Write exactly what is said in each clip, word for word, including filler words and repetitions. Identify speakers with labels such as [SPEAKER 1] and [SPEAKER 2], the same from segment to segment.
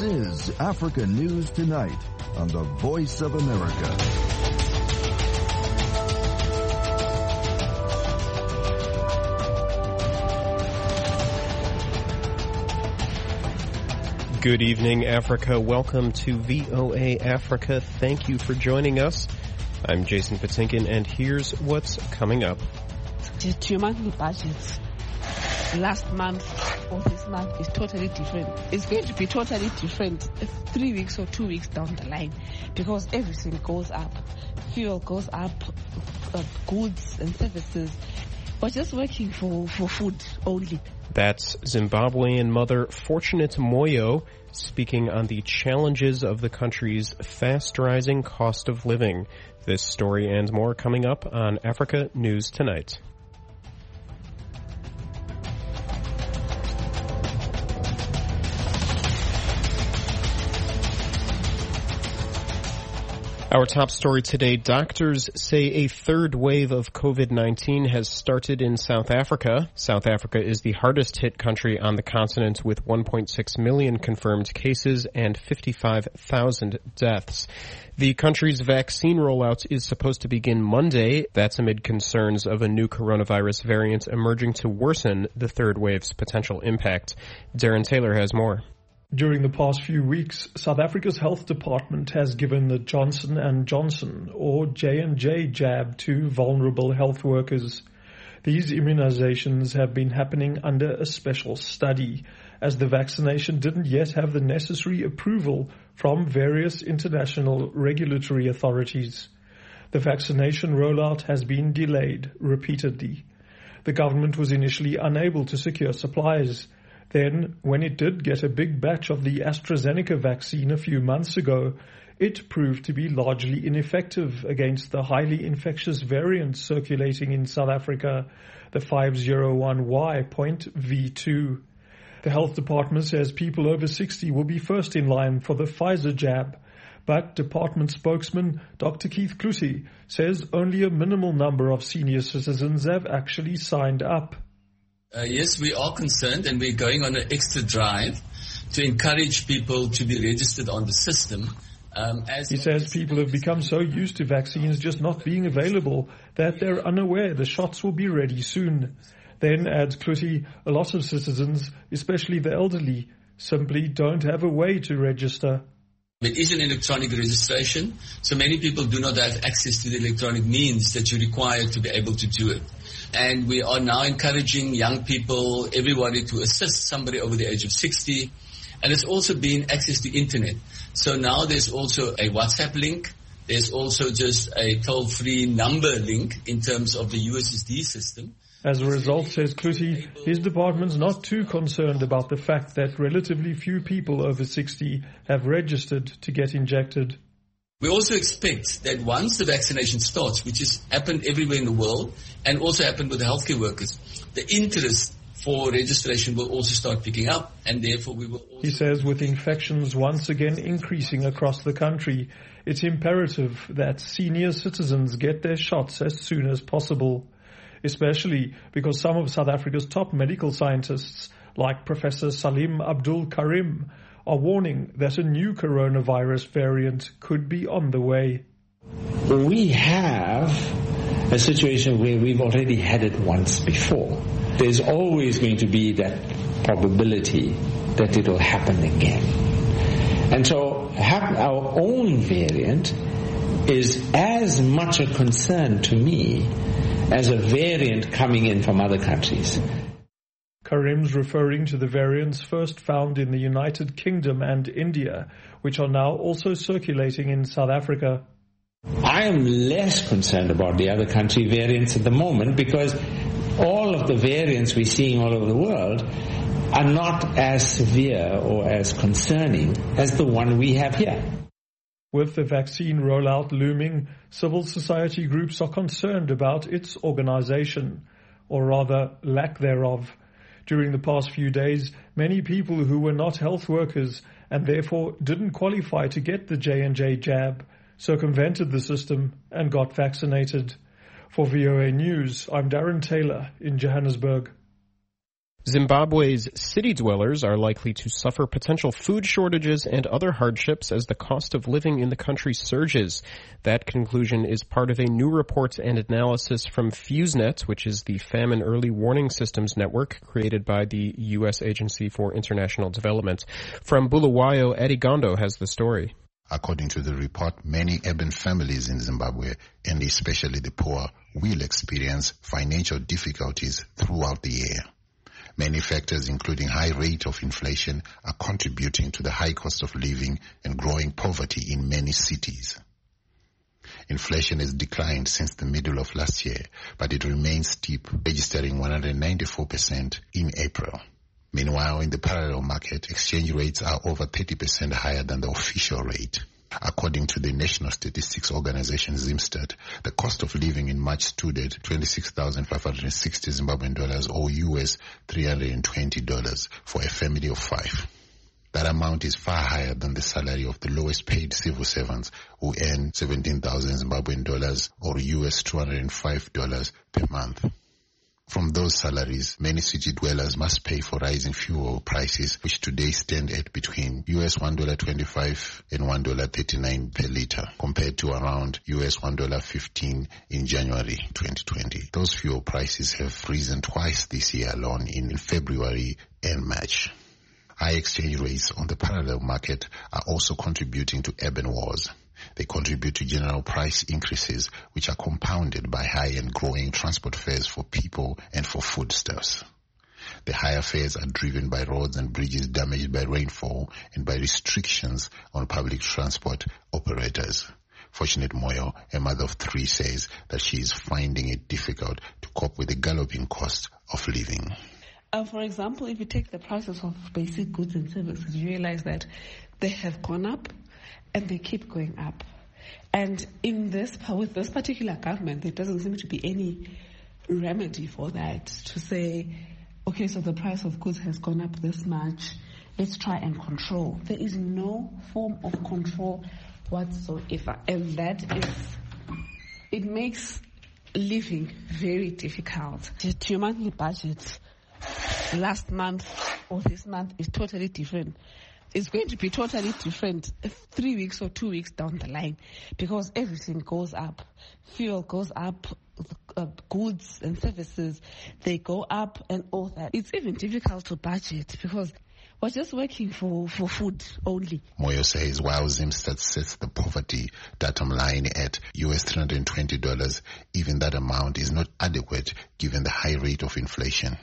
[SPEAKER 1] This is Africa News Tonight on the Voice of America.
[SPEAKER 2] Good evening, Africa. Welcome to V O A Africa. Thank you for joining us. I'm Jason Patinkin, and here's what's coming up.
[SPEAKER 3] The two monthly budgets last month or this month is totally different. It's going to be totally different three weeks or two weeks down the line because everything goes up. Fuel goes up, uh, goods and services. We're just working for, for food only.
[SPEAKER 2] That's Zimbabwean mother Fortunate Moyo speaking on the challenges of the country's fast-rising cost of living. This story and more coming up on Africa News Tonight. Our top story today, doctors say a third wave of COVID nineteen has started in South Africa. South Africa is the hardest hit country on the continent with one point six million confirmed cases and fifty-five thousand deaths. The country's vaccine rollout is supposed to begin Monday. That's amid concerns of a new coronavirus variant emerging to worsen the third wave's potential impact. Darren Taylor has more.
[SPEAKER 4] During the past few weeks, South Africa's health department has given the Johnson and Johnson or J and J jab to vulnerable health workers. These immunizations have been happening under a special study, as the vaccination didn't yet have the necessary approval from various international regulatory authorities. The vaccination rollout has been delayed repeatedly. The government was initially unable to secure supplies. Then, when it did get a big batch of the AstraZeneca vaccine a few months ago, it proved to be largely ineffective against the highly infectious variant circulating in South Africa, the five oh one Y point V two. The health department says people over sixty will be first in line for the Pfizer jab, but department spokesman Doctor Keith Cloete says only a minimal number of senior citizens have actually signed up.
[SPEAKER 5] Uh, yes, we are concerned, and we're going on an extra drive to encourage people to be registered on the system. Um, as
[SPEAKER 4] he says people have become so used to vaccines just not being available that they're unaware the shots will be ready soon. Then, adds Cloete, a lot of citizens, especially the elderly, simply don't have a way to register.
[SPEAKER 5] It is an electronic registration, so many people do not have access to the electronic means that you require to be able to do it. And we are now encouraging young people, everybody, to assist somebody over the age of sixty. And it's also been access to internet. So now there's also a WhatsApp link. There's also just a toll-free number link in terms of the U S S D system.
[SPEAKER 4] As a result, says Cloete, his department's not too concerned about the fact that relatively few people over sixty have registered to get injected.
[SPEAKER 5] We also expect that once the vaccination starts, which has happened everywhere in the world and also happened with the healthcare workers, the interest for registration will also start picking up, and therefore we will also...
[SPEAKER 4] He says with infections once again increasing across the country, it's imperative that senior citizens get their shots as soon as possible, especially because some of South Africa's top medical scientists, like Professor Salim Abdul Karim, are warning that a new coronavirus variant could be on the way.
[SPEAKER 6] We have a situation where we've already had it once before. There's always going to be that probability that it will happen again. And so our own variant is as much a concern to me as a variant coming in from other countries.
[SPEAKER 4] Karim's referring to the variants first found in the United Kingdom and India, which are now also circulating in South Africa.
[SPEAKER 6] I am less concerned about the other country variants at the moment because all of the variants we're seeing all over the world are not as severe or as concerning as the one we have here.
[SPEAKER 4] With the vaccine rollout looming, civil society groups are concerned about its organization, or rather lack thereof. During the past few days, many people who were not health workers and therefore didn't qualify to get the J and J jab circumvented the system and got vaccinated. For V O A News, I'm Darren Taylor in Johannesburg.
[SPEAKER 2] Zimbabwe's city dwellers are likely to suffer potential food shortages and other hardships as the cost of living in the country surges. That conclusion is part of a new report and analysis from FuseNet, which is the Famine Early Warning Systems network created by the U S Agency for International Development. From Bulawayo, Eddie Gondo has the story.
[SPEAKER 7] According to the report, many urban families in Zimbabwe, and especially the poor, will experience financial difficulties throughout the year. Many factors, including high rate of inflation, are contributing to the high cost of living and growing poverty in many cities. Inflation has declined since the middle of last year, but it remains steep, registering one hundred ninety-four percent in April. Meanwhile, in the parallel market, exchange rates are over thirty percent higher than the official rate. According to the National Statistics Organization, Zimstat, the cost of living in March stood at twenty-six thousand five hundred sixty Zimbabwean dollars or U S three hundred twenty dollars for a family of five. That amount is far higher than the salary of the lowest paid civil servants who earn seventeen thousand Zimbabwean dollars or U S two hundred five dollars per month. From those salaries, many city dwellers must pay for rising fuel prices, which today stand at between U S one dollar twenty-five and one dollar thirty-nine per liter, compared to around U S one dollar fifteen in January twenty twenty. Those fuel prices have risen twice this year alone, in February and March. High exchange rates on the parallel market are also contributing to urban wars. They contribute to general price increases, which are compounded by high and growing transport fares for people and for foodstuffs. The higher fares are driven by roads and bridges damaged by rainfall and by restrictions on public transport operators. Fortunate Moyo, a mother of three, says that she is finding it difficult to cope with the galloping cost of living.
[SPEAKER 3] Uh, for example, if you take the prices of basic goods and services, you realize that they have gone up and they keep going up. And in this, with this particular government, there doesn't seem to be any remedy for that, to say, okay, so the price of goods has gone up this much, let's try and control. There is no form of control whatsoever. And that is, it makes living very difficult. Your monthly budget last month or this month is totally different. It's going to be totally different three weeks or two weeks down the line, because everything goes up. Fuel goes up, uh, goods and services, they go up and all that. It's even difficult to budget because we're just working for, for food only.
[SPEAKER 7] Moyo says while Zimstat sets the poverty datum line at U S three hundred twenty dollars, even that amount is not adequate given the high rate of inflation.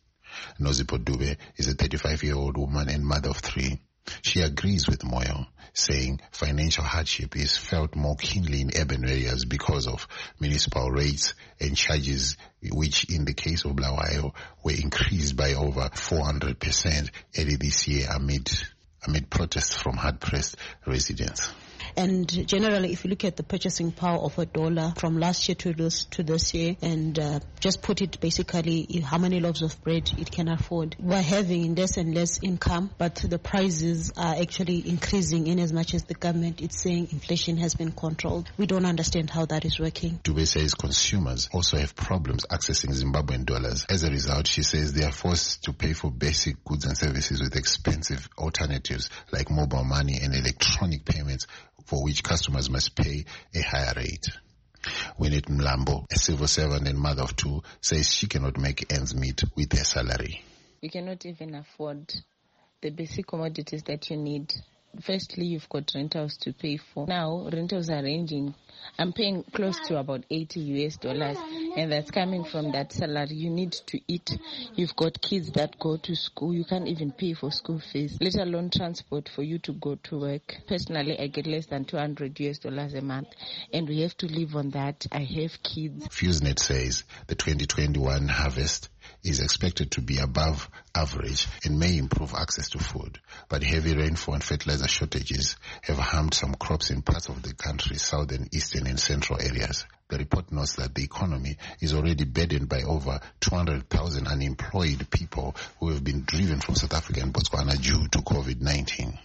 [SPEAKER 7] Nozipo Dube is a thirty-five-year-old woman and mother of three. She agrees with Moyo, saying financial hardship is felt more keenly in urban areas because of municipal rates and charges, which in the case of Bulawayo were increased by over four hundred percent early this year amid amid protests from hard-pressed residents.
[SPEAKER 8] And generally, if you look at the purchasing power of a dollar from last year to this to this year, and uh, just put it basically how many loaves of bread it can afford, we're having less and less income, but the prices are actually increasing in as much as the government is saying inflation has been controlled. We don't understand how that is working.
[SPEAKER 7] Dube says consumers also have problems accessing Zimbabwean dollars. As a result, she says they are forced to pay for basic goods and services with expensive alternatives like mobile money and electronic payments, for which customers must pay a higher rate. Winnet Mlambo, a civil servant and mother of two, says she cannot make ends meet with her salary.
[SPEAKER 9] You cannot even afford the basic commodities that you need. Firstly, you've got rentals to pay for. Now, rentals are ranging. I'm paying close to about eighty U S dollars, and that's coming from that salary. You need to eat. You've got kids that go to school. You can't even pay for school fees, let alone transport for you to go to work. Personally, I get less than two hundred U S dollars a month, and we have to live on that. I have kids.
[SPEAKER 7] FuseNet says the twenty twenty-one harvest is expected to be above average and may improve access to food. But heavy rainfall and fertilizer shortages have harmed some crops in parts of the country's southern, eastern and central areas. The report notes that the economy is already burdened by over two hundred thousand unemployed people who have been driven from South Africa and Botswana due to COVID nineteen.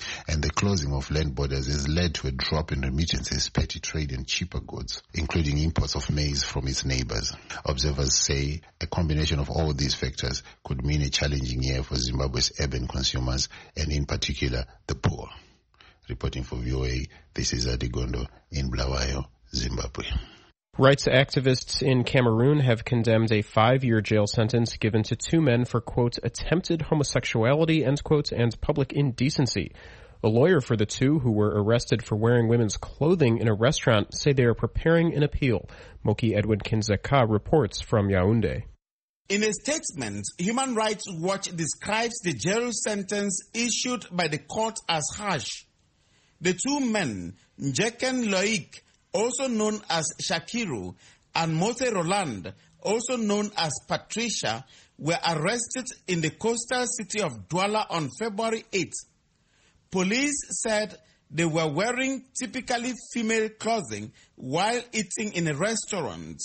[SPEAKER 7] And the closing of land borders has led to a drop in remittances, petty trade and cheaper goods, including imports of maize from its neighbors. Observers say a combination of all these factors could mean a challenging year for Zimbabwe's urban consumers and in particular the poor. Reporting for V O A, this is Adigondo in Bulawayo, Zimbabwe.
[SPEAKER 2] Rights activists in Cameroon have condemned a five-year jail sentence given to two men for, quote, attempted homosexuality, end quote, and public indecency. A lawyer for the two, who were arrested for wearing women's clothing in a restaurant, say they are preparing an appeal. Moki Edwin Kinzeka reports from Yaoundé.
[SPEAKER 10] In a statement, Human Rights Watch describes the jail sentence issued by the court as harsh. The two men, Njeken Loic, also known as Shakiru, and Mose Roland, also known as Patricia, were arrested in the coastal city of Douala on February eighth. Police said they were wearing typically female clothing while eating in a restaurant.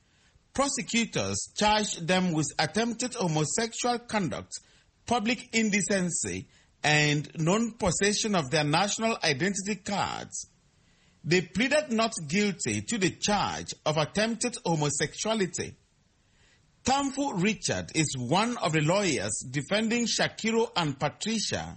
[SPEAKER 10] Prosecutors charged them with attempted homosexual conduct, public indecency, and non-possession of their national identity cards. They pleaded not guilty to the charge of attempted homosexuality. Tamfu Richard is one of the lawyers defending Shakiro and Patricia.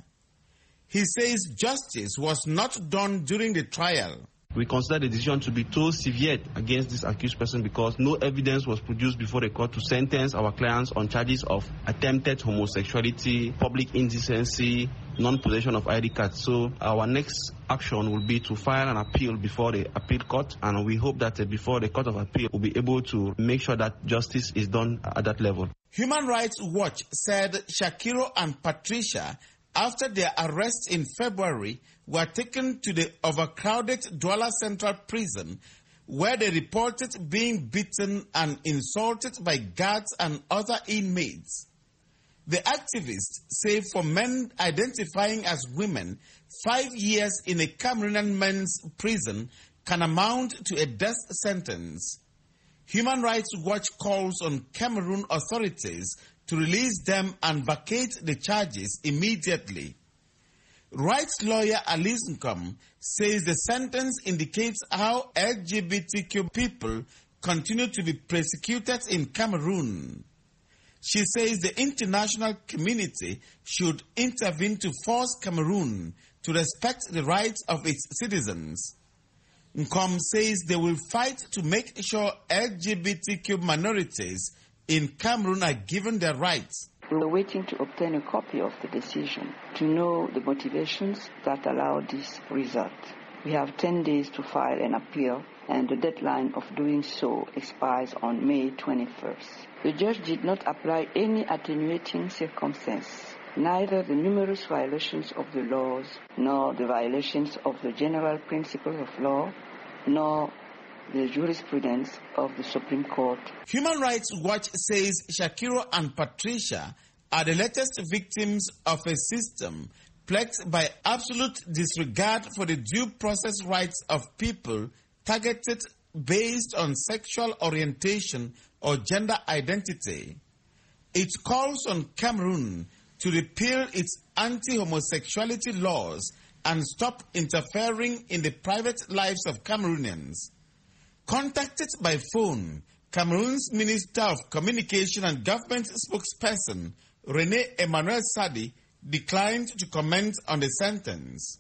[SPEAKER 10] He says justice was not done during the trial.
[SPEAKER 11] We consider the decision to be too severe against this accused person because no evidence was produced before the court to sentence our clients on charges of attempted homosexuality, public indecency, non-possession of I D cards. So our next action will be to file an appeal before the appeal court, and we hope that uh, before the court of appeal will be able to make sure that justice is done at that level.
[SPEAKER 10] Human Rights Watch said Shakiro and Patricia, after their arrest in February, were taken to the overcrowded Douala Central Prison, where they reported being beaten and insulted by guards and other inmates. The activists say for men identifying as women, five years in a Cameroonian men's prison can amount to a death sentence. Human Rights Watch calls on Cameroon authorities to release them and vacate the charges immediately. Rights lawyer Alice Nkom says the sentence indicates how L G B T Q people continue to be persecuted in Cameroon. She says the international community should intervene to force Cameroon to respect the rights of its citizens. Nkom says they will fight to make sure L G B T Q minorities in Cameroon are given their rights.
[SPEAKER 12] We are waiting to obtain a copy of the decision to know the motivations that allow this result. We have ten days to file an appeal, and the deadline of doing so expires on May twenty-first. The judge did not apply any attenuating circumstance, neither the numerous violations of the laws, nor the violations of the general principles of law, nor the jurisprudence of the Supreme Court.
[SPEAKER 10] Human Rights Watch says Shakiro and Patricia are the latest victims of a system plagued by absolute disregard for the due process rights of people targeted based on sexual orientation or gender identity. It calls on Cameroon to repeal its anti-homosexuality laws and stop interfering in the private lives of Cameroonians. Contacted by phone, Cameroon's Minister of Communication and Government spokesperson, René Emmanuel Sadi, declined to comment on the sentence.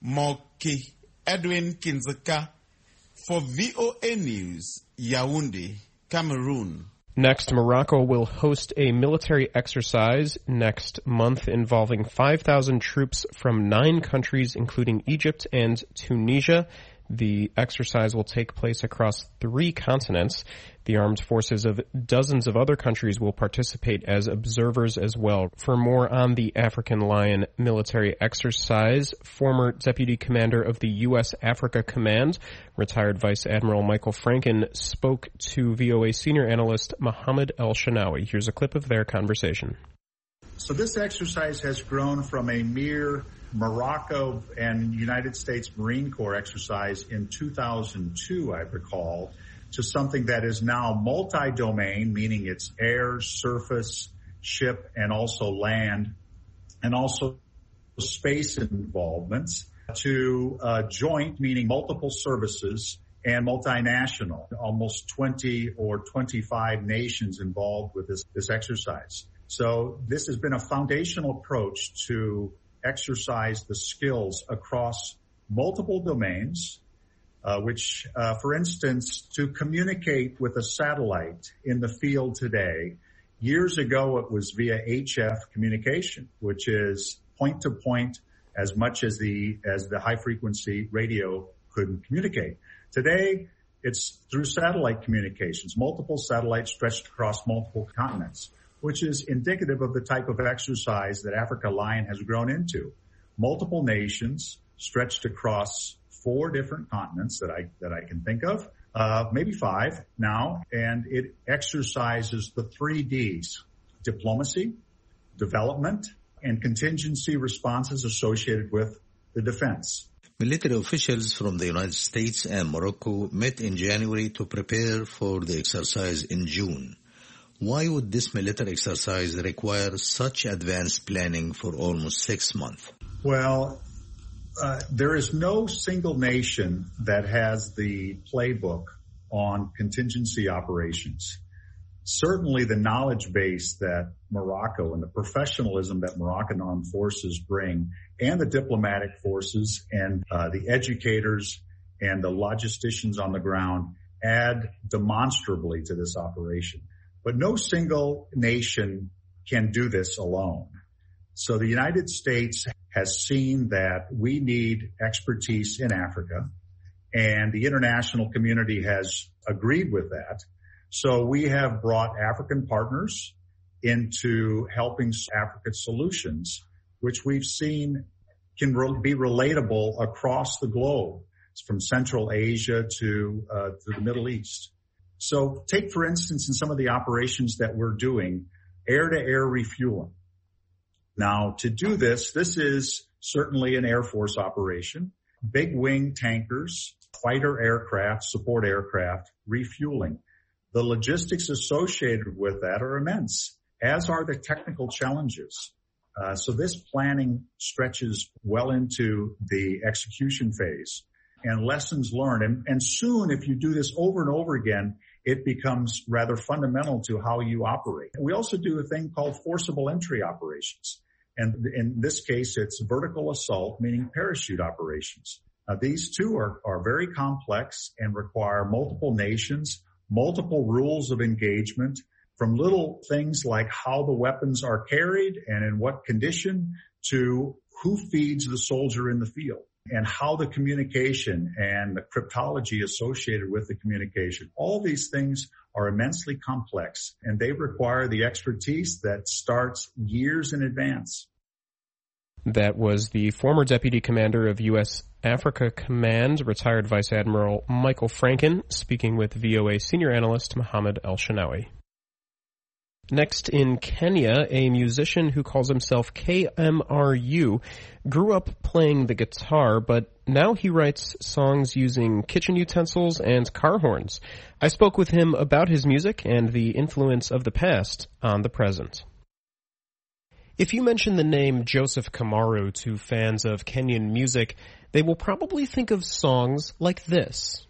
[SPEAKER 10] Moki Edwin Kinzeka for V O A News, Yaoundé, Cameroon.
[SPEAKER 2] Next, Morocco will host a military exercise next month involving five thousand troops from nine countries, including Egypt and Tunisia. The exercise will take place across three continents. The armed forces of dozens of other countries will participate as observers as well. For more on the African Lion military exercise, former Deputy Commander of the U S Africa Command, retired Vice Admiral Michael Franken, spoke to V O A senior analyst Mohammed El-Shanawi. Here's a clip of their conversation.
[SPEAKER 13] So this exercise has grown from a mere Morocco and United States Marine Corps exercise in two thousand two, I recall, to something that is now multi-domain, meaning it's air, surface, ship, and also land, and also space involvements to uh, joint, meaning multiple services, and multinational, almost twenty or twenty-five nations involved with this, this exercise. So this has been a foundational approach to exercise the skills across multiple domains, uh, which, uh, for instance, to communicate with a satellite in the field today, years ago it was via H F communication, which is point to point as much as the, as the high frequency radio could communicate. Today, it's through satellite communications, multiple satellites stretched across multiple continents, which is indicative of the type of exercise that Africa Lion has grown into. Multiple nations stretched across four different continents that I, that I can think of, uh, maybe five now, and it exercises the three Ds: diplomacy, development, and contingency responses associated with the defense.
[SPEAKER 14] Military officials from the United States and Morocco met in January to prepare for the exercise in June. Why would this military exercise require such advanced planning for almost six months?
[SPEAKER 13] Well, uh, there is no single nation that has the playbook on contingency operations. Certainly the knowledge base that Morocco and the professionalism that Moroccan armed forces bring, and the diplomatic forces and uh, the educators and the logisticians on the ground add demonstrably to this operation. But no single nation can do this alone. So the United States has seen that we need expertise in Africa, and the international community has agreed with that. So we have brought African partners into helping African solutions, which we've seen can re- be relatable across the globe, from Central Asia to, uh, to the Middle East. So take, for instance, in some of the operations that we're doing, air-to-air refueling. Now, to do this, this is certainly an Air Force operation. Big wing tankers, fighter aircraft, support aircraft, refueling. The logistics associated with that are immense, as are the technical challenges. Uh, so this planning stretches well into the execution phase, and lessons learned. And, and soon, if you do this over and over again, it becomes rather fundamental to how you operate. We also do a thing called forcible entry operations. And in this case, it's vertical assault, meaning parachute operations. Uh, these two are, are very complex and require multiple nations, multiple rules of engagement, from little things like how the weapons are carried and in what condition, to who feeds the soldier in the field, and how the communication and the cryptology associated with the communication. All these things are immensely complex, and they require the expertise that starts years in advance.
[SPEAKER 2] That was the former Deputy Commander of U S Africa Command, retired Vice Admiral Michael Franken, speaking with V O A senior analyst Mohammed El-Shanawi. Next, in Kenya, a musician who calls himself K M R U grew up playing the guitar, but now he writes songs using kitchen utensils and car horns. I spoke with him about his music and the influence of the past on the present. If you mention the name Joseph Kamaru to fans of Kenyan music, they will probably think of songs like this.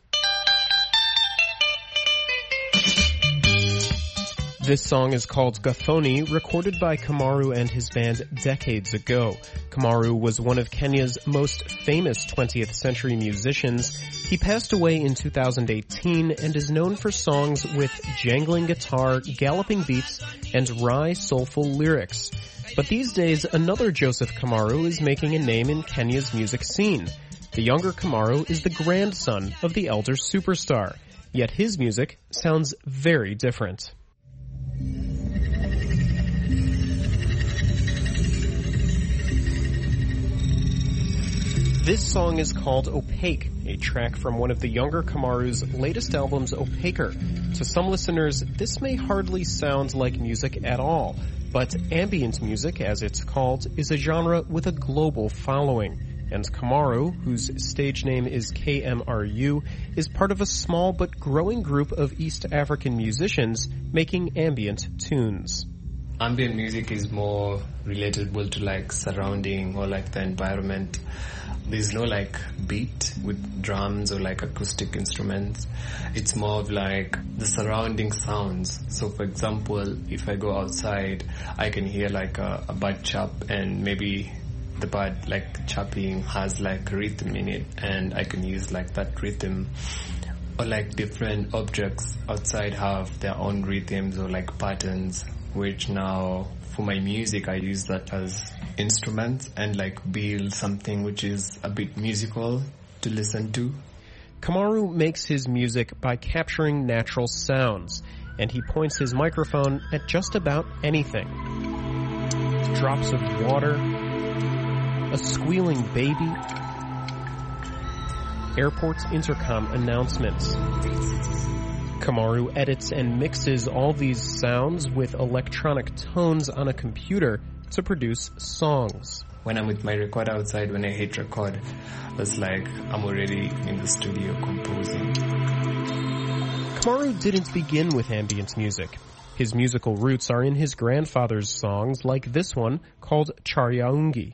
[SPEAKER 2] This song is called Gathoni, recorded by Kamaru and his band decades ago. Kamaru was one of Kenya's most famous twentieth century musicians. He passed away in two thousand eighteen and is known for songs with jangling guitar, galloping beats, and wry, soulful lyrics. But these days, another Joseph Kamaru is making a name in Kenya's music scene. The younger Kamaru is the grandson of the elder superstar, yet his music sounds very different. This song is called Opaque, a track from one of the younger Kamaru's latest albums, Opaker. To some listeners, this may hardly sound like music at all, but ambient music, as it's called, is a genre with a global following. And Kamaru, whose stage name is K M R U, is part of a small but growing group of East African musicians making ambient tunes.
[SPEAKER 15] ambient music is more relatable to like surrounding or like the environment. There's no like beat with drums or like acoustic instruments. It's more of like the surrounding sounds. So for example, if I go outside, I can hear like a, a bird chirp, and maybe the bird like chirping has like rhythm in it, and I can use like that rhythm. Or like different objects outside have their own rhythms or like patterns, which now for my music I use that as instruments and like build something which is a bit musical to listen to.
[SPEAKER 2] Kamaru makes his music by capturing natural sounds, and he points his microphone at just about anything. Drops of water, a squealing baby, airport's intercom announcements. Kamaru edits and mixes all these sounds with electronic tones on a computer to produce songs.
[SPEAKER 15] When I'm with my recorder outside, when I hit record, it's like I'm already in the studio composing.
[SPEAKER 2] Kamaru didn't begin with ambient music. His musical roots are in his grandfather's songs, like this one called Charyaungi.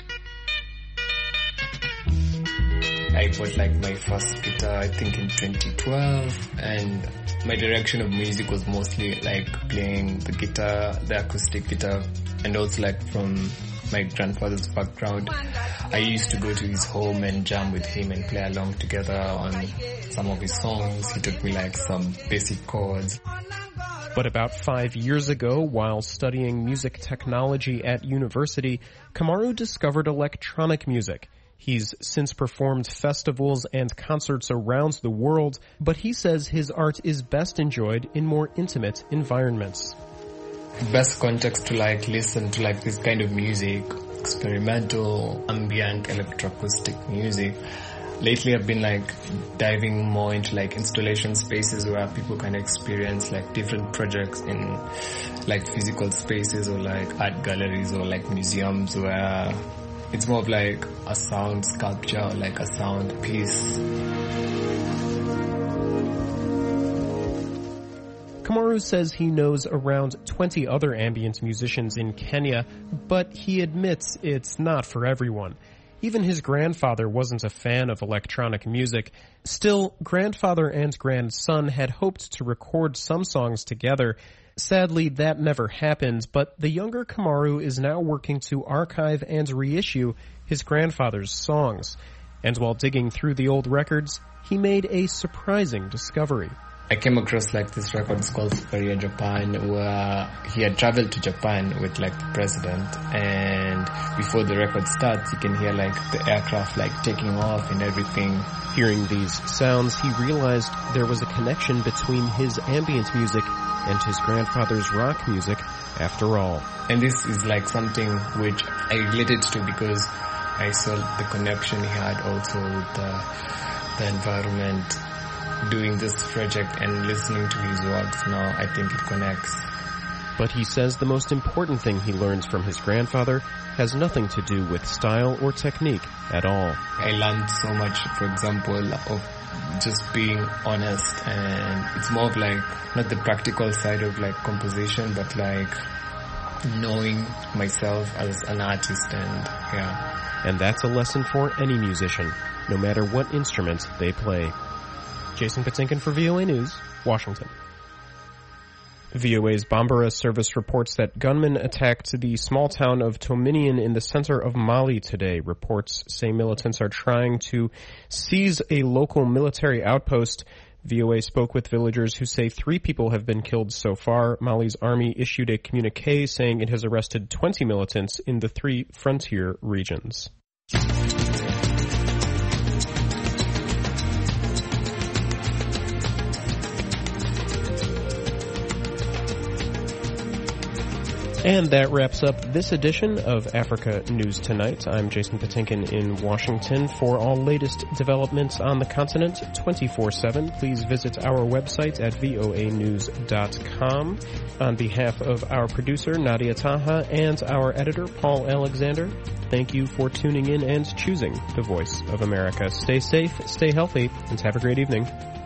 [SPEAKER 15] I bought like my first guitar, I think in twenty twelve, and my direction of music was mostly like playing the guitar, the acoustic guitar, and also like from my grandfather's background. I used to go to his home and jam with him and play along together on some of his songs. He taught me like some basic chords.
[SPEAKER 2] But about five years ago, while studying music technology at university, Kamaru discovered electronic music. He's since performed festivals and concerts around the world, but he says his art is best enjoyed in more intimate environments.
[SPEAKER 15] Best context to like listen to like this kind of music, experimental, ambient, electroacoustic music. Lately I've been like diving more into like installation spaces where people can experience like different projects in like physical spaces or like art galleries or like museums where it's more of like a sound sculpture or like a sound piece.
[SPEAKER 2] Kamaru says he knows around twenty other ambient musicians in Kenya, but he admits it's not for everyone. Even his grandfather wasn't a fan of electronic music. Still, grandfather and grandson had hoped to record some songs together. Sadly, that never happened, but the younger Kamaru is now working to archive and reissue his grandfather's songs. And while digging through the old records, he made a surprising discovery.
[SPEAKER 15] I came across like this record called Superia Japan, where he had traveled to Japan with like the president, and before the record starts you can hear like the aircraft like taking off and everything.
[SPEAKER 2] Hearing these sounds, he realized there was a connection between his ambient music and his grandfather's rock music after all.
[SPEAKER 15] And this is like something which I related to because I saw the connection he had also with the, the environment. Doing this project and listening to his works now, I think it connects.
[SPEAKER 2] But he says the most important thing he learns from his grandfather has nothing to do with style or technique at all.
[SPEAKER 15] I learned so much, for example, of just being honest, and it's more of like not the practical side of like composition, but like knowing myself as an artist, and yeah.
[SPEAKER 2] And that's a lesson for any musician, no matter what instrument they play. Jason Patinkin for V O A News, Washington. V O A's Bambara service reports that gunmen attacked the small town of Tominian in the center of Mali today. Reports say militants are trying to seize a local military outpost. V O A spoke with villagers who say three people have been killed so far. Mali's army issued a communique saying it has arrested twenty militants in the three frontier regions. And that wraps up this edition of Africa News Tonight. I'm Jason Patinkin in Washington. For all latest developments on the continent twenty-four seven, please visit our website at V O A news dot com. On behalf of our producer, Nadia Taha, and our editor, Paul Alexander, thank you for tuning in and choosing the Voice of America. Stay safe, stay healthy, and have a great evening.